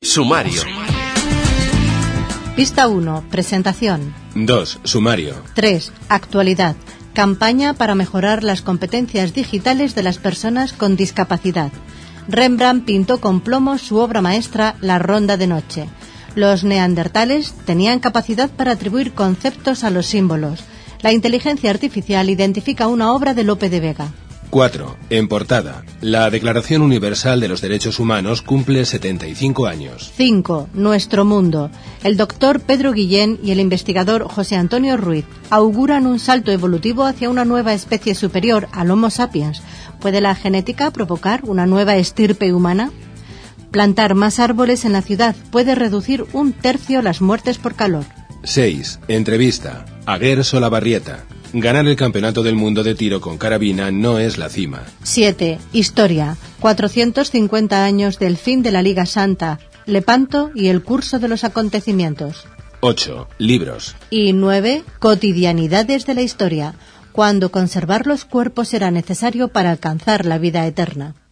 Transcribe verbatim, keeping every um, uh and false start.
Sumario. Pista uno. Presentación. dos. Sumario. tres. Actualidad. Campaña para mejorar las competencias digitales de las personas con discapacidad. Rembrandt pintó con plomo su obra maestra La Ronda de Noche. Los neandertales tenían capacidad para atribuir conceptos a los símbolos. La inteligencia artificial identifica una obra de Lope de Vega. cuatro. En portada. La Declaración Universal de los Derechos Humanos cumple setenta y cinco años. cinco. Nuestro mundo. El doctor Pedro Guillén y el investigador José Antonio Ruiz auguran un salto evolutivo hacia una nueva especie superior al Homo sapiens. ¿Puede la genética provocar una nueva estirpe humana? Plantar más árboles en la ciudad puede reducir un tercio las muertes por calor. seis. Entrevista. Aguer Solabarrieta. Ganar el campeonato del mundo de tiro con carabina no es la cima. siete. Historia. cuatrocientos cincuenta años del fin de la Liga Santa, Lepanto y el curso de los acontecimientos. ocho. Libros. Y nueve. Cotidianidades de la historia. Cuando conservar los cuerpos será necesario para alcanzar la vida eterna.